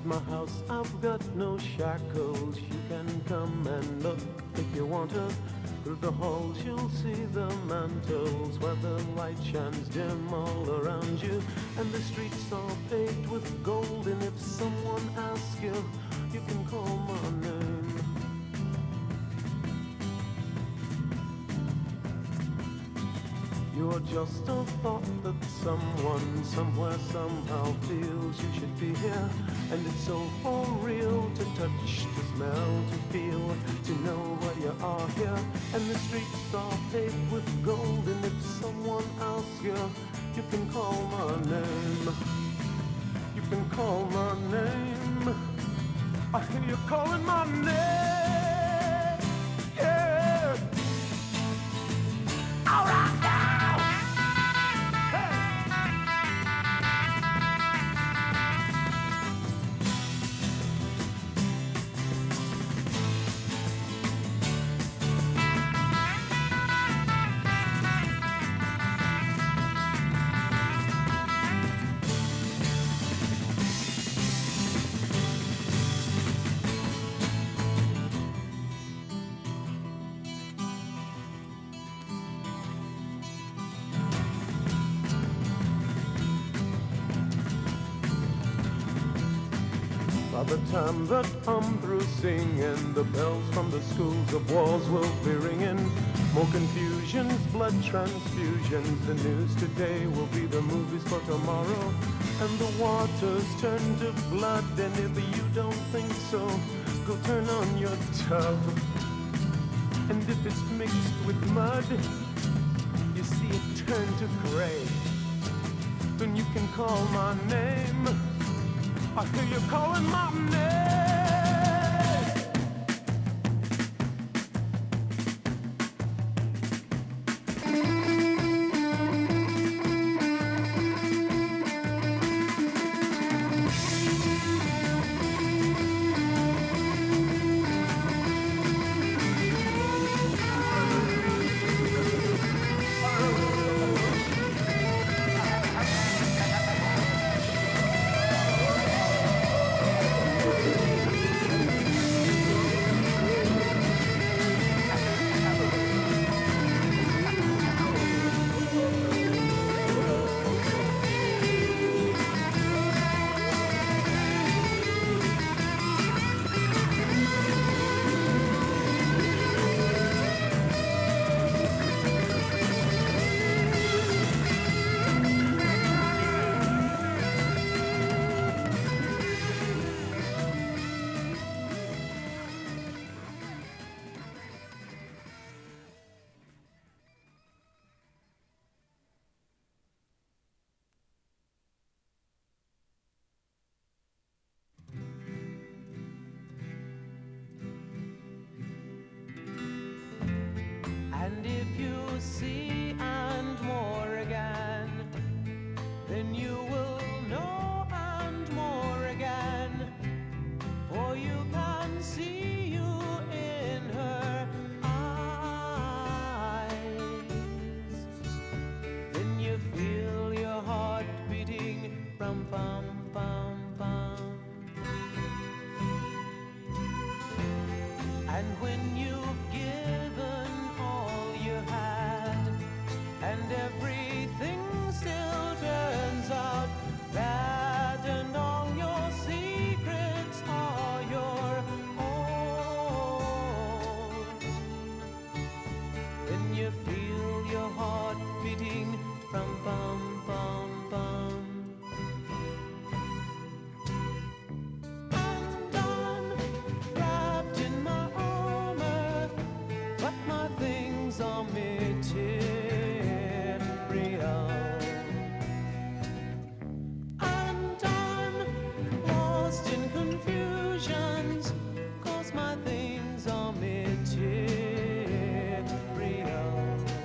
my house, I've got no shackles. You can come and look if you want to. Through the halls you'll see the mantles where the light shines dim all around you. And the streets are paved with gold, and if someone asks you, you can call my name. You're just a thought that someone, somewhere, somehow feels you should be here. And it's so for real to touch, to smell, to feel, to know where you are here. And the streets are paved with gold, and if someone asks you, you can call my name. You can call my name. I hear you calling my name. Yeah. All right now. Hey. By the time that I'm through singing, the bells from the schools of wars will be ringing. More confusions, blood transfusions. The news today will be the movies for tomorrow. And the waters turn to blood, and if you don't think so, go turn on your tub. And if it's mixed with mud, you see it turn to gray. Then you can call my name. I hear you calling my name. And if you see and more again, then you will know and more again. For you can see you in her eyes. Then you feel your heart beating, rum pum pum pum. And when you've given all you had, and everything still turns out bad, and all your secrets are your own, then you feel your heart beating, rum pum pum pum. And I'm wrapped in my armor, but my things are material. And I'm lost in confusions, 'cause my things are material.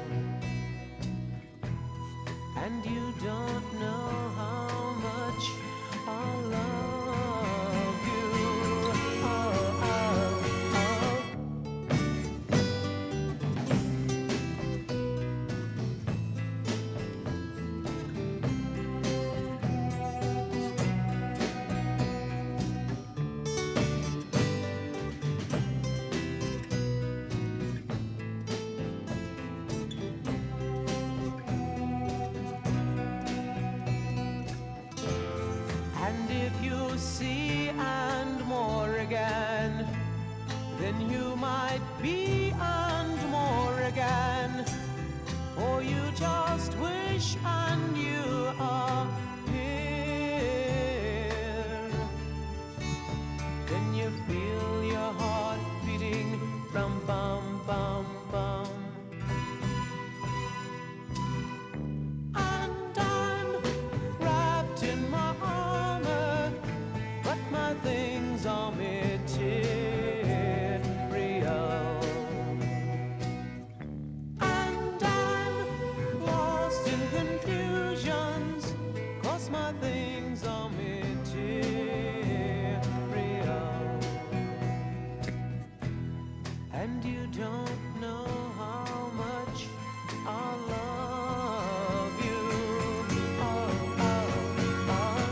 And you don't know how much I love you. Oh, oh, oh. see and more again than you might be and more again. For you just wish and you are here. Then you feel your heart beating, rum bum bum bum. And I'm wrapped in my armor, but my things are material. And I'm lost in confusions, 'cause my things are material. And you don't know how much I love you. Oh, oh, oh.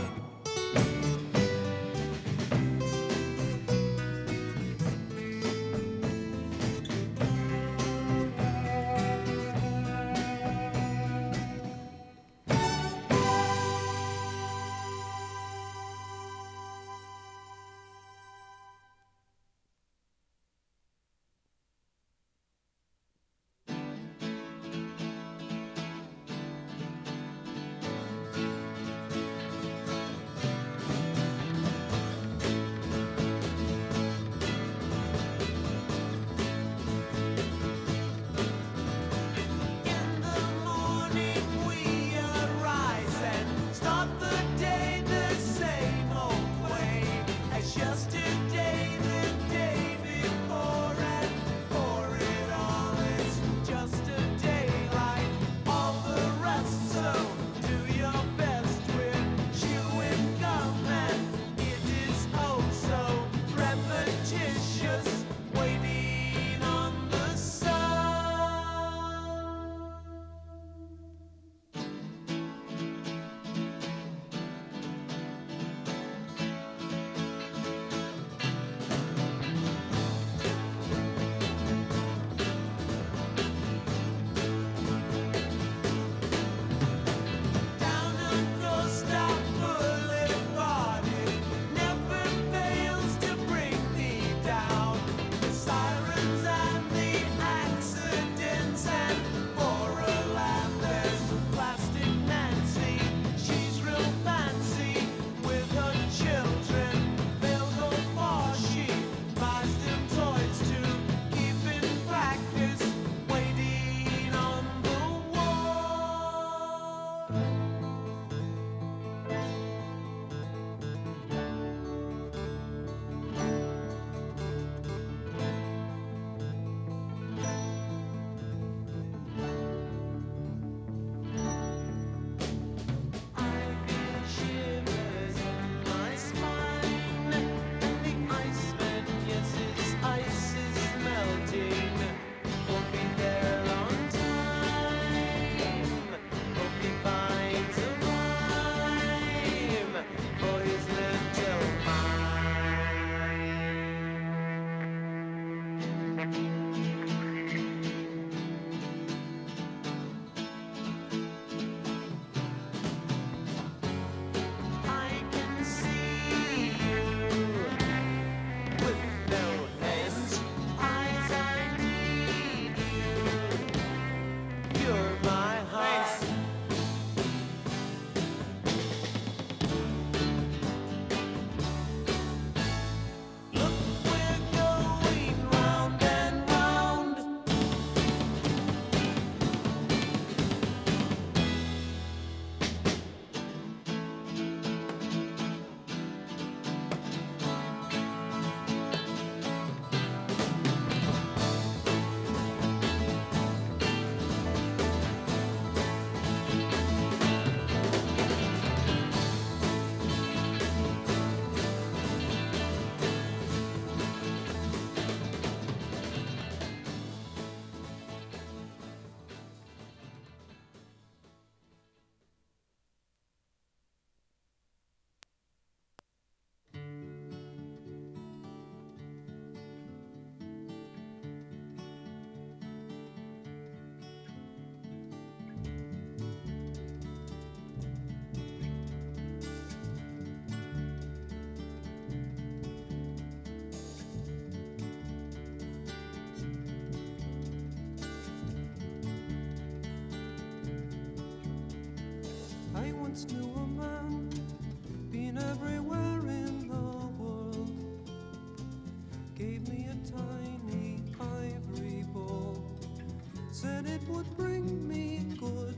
would bring me good.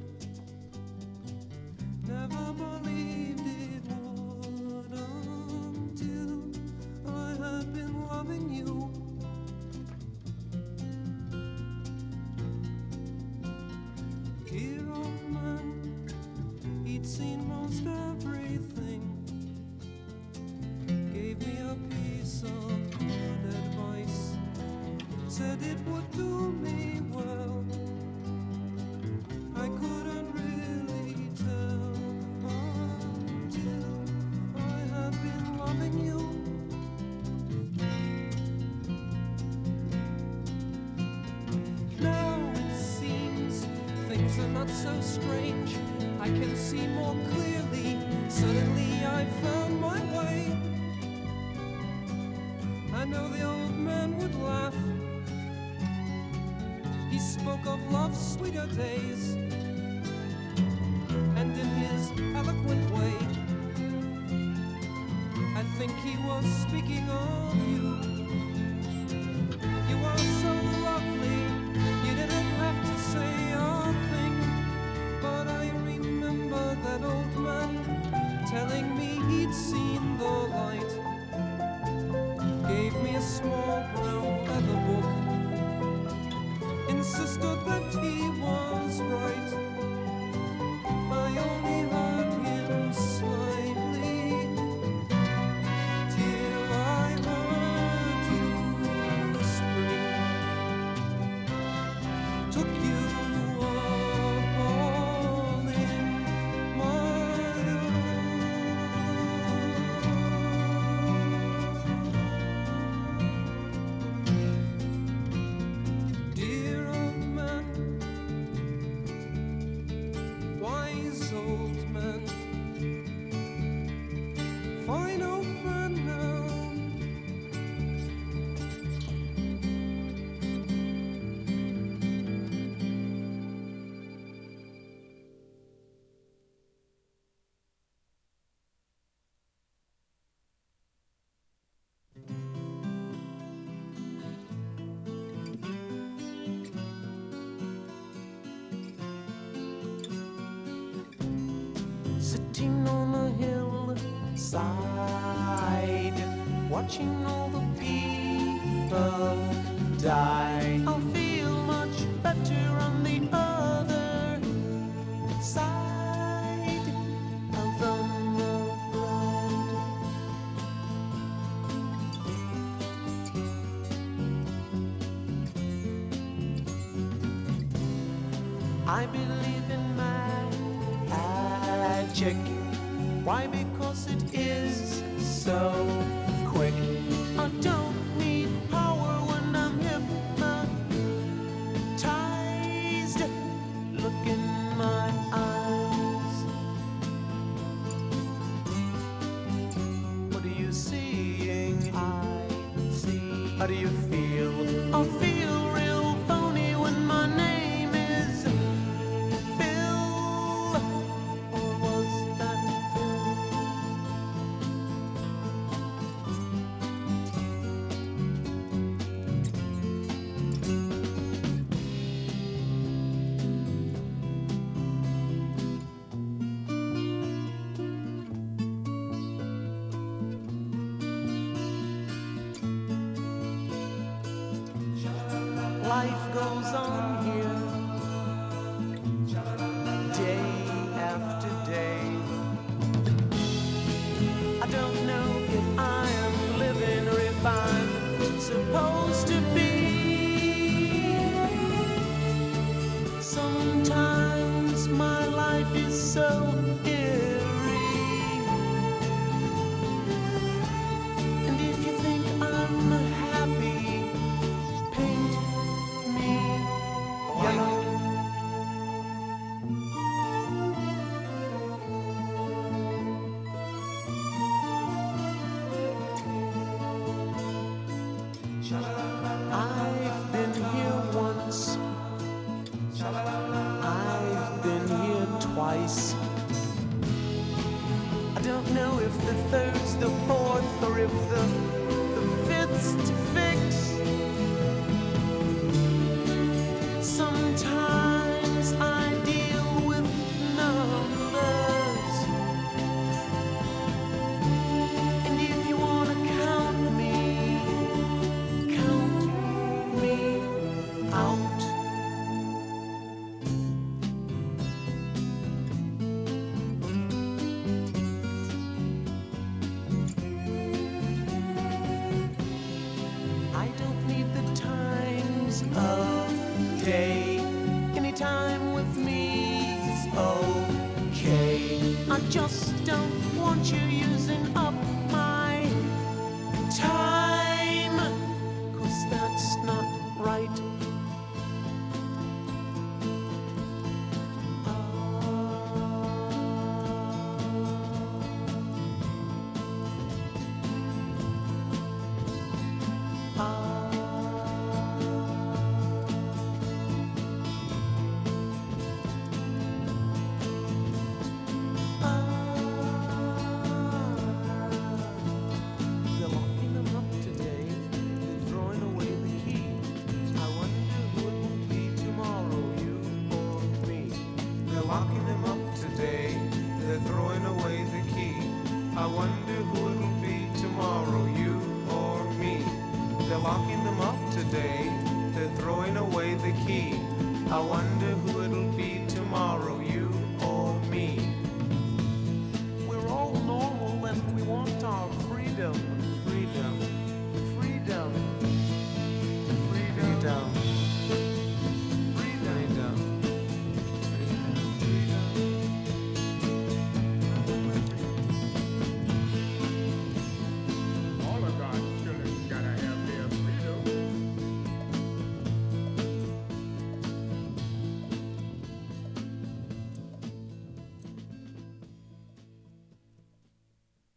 Never believed it would until I had been loving you. Dear old man, he'd seen most everything. Gave me a piece of good advice. Said it would do me well. I couldn't really tell until I had been loving you. Now it seems things are not so strange. I can see more clearly. Suddenly I found my way. I know the old man would laugh. He spoke of love's sweeter days, and in his eloquent way, I think he was speaking of you. You are so lovely, you didn't have to say a thing, but I remember that old man telling me he'd seen the light. Gave me a small brown leather book, insisted that he was right. I only heard him slightly till I heard you whispering. Took you up all in my arms. Dear old man, wise old man, fine old man now. Sitting on a hillside, watching all the people die. I'll feel much better on the other side of the road. I believe in magic. Why? Because it is so quick. I don't need power when I'm hypnotized. Look in my eyes. What are you seeing? I see. How do you feel? I feel real phony when my name is Bill. Or was that Bill? Life goes on here, day after day. I don't know if I am living or if I'm supposed to be. Sometimes my life is so eerie. And if you think I'm happy, paint me yellow. I've been here once. I've been here twice. I don't know if the third's the fourth or if the fifth's to fix. Sometimes just don't want you using up my time, 'cause that's not right. They're locking them up today. They're throwing away the key. I wonder who it will be tomorrow, you or me. They're locking them up today. They're throwing away the key. I wonder who it'll be tomorrow, you or me. They're locking them up today. They're throwing away the key. I wonder who it'll be tomorrow,